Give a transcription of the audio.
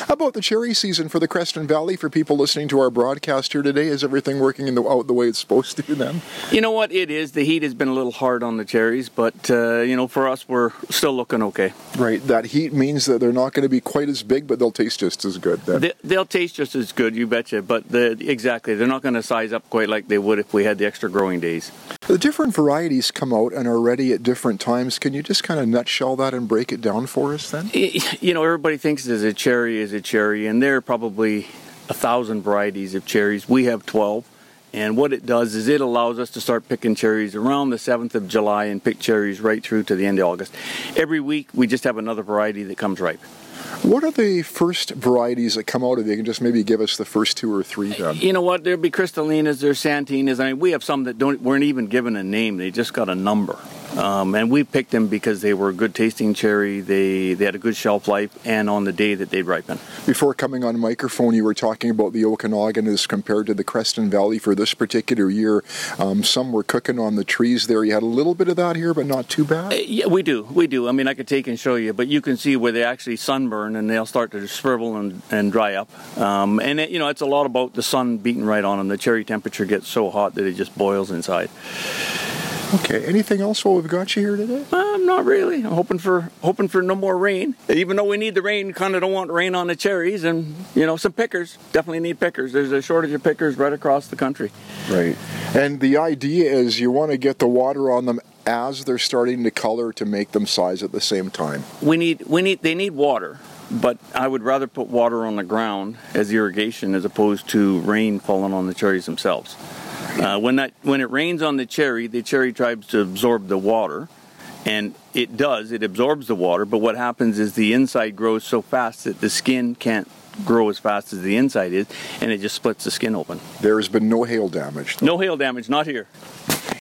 How about the cherry season for the Creston Valley for people listening to our broadcast here today? Is everything working out the way it's supposed to then? You know what? It is. The heat has been a little hard on the cherries, but, for us, we're still looking okay. Right. That heat means that they're not going to be quite as big, but they'll taste just as good then. They'll taste just as good, you betcha. But exactly, they're not going to size up quite like they would if we had the extra growing days. The different varieties come out and are ready at different times. Can you just kind of nutshell that and break it down for us then? Everybody thinks a cherry is a cherry, and there are probably 1,000 varieties of cherries. We have 12. And what it does is it allows us to start picking cherries around the 7th of July and pick cherries right through to the end of August. Every week we just have another variety that comes ripe. What are the first varieties that come out of it? You can just maybe give us the first 2 or 3 then. You know what? There'll be Crystallinas, there's Santinas. I mean, we have some that weren't even given a name. They just got a number. And we picked them because they were a good tasting cherry, they had a good shelf life, and on the day that they'd ripen. Before coming on microphone, you were talking about the Okanagan as compared to the Creston Valley for this particular year. Some were cooking on the trees there. You had a little bit of that here, but not too bad? Yeah, we do. I mean, I could take and show you, but you can see where they actually sunburn and they'll start to shrivel and dry up. It's a lot about the sun beating right on them. The cherry temperature gets so hot that it just boils inside. Okay. Anything else while we've got you here today? Not really. I'm hoping for no more rain. Even though we need the rain, kind of don't want rain on the cherries, and some pickers. Definitely need pickers. There's a shortage of pickers right across the country. Right. And the idea is you want to get the water on them as they're starting to color to make them size at the same time. They need water. But I would rather put water on the ground as irrigation as opposed to rain falling on the cherries themselves. When it rains on the cherry tries to absorb the water, and it does. It absorbs the water, but what happens is the inside grows so fast that the skin can't grow as fast as the inside is, and it just splits the skin open. There has been no hail damage, though. No hail damage, not here.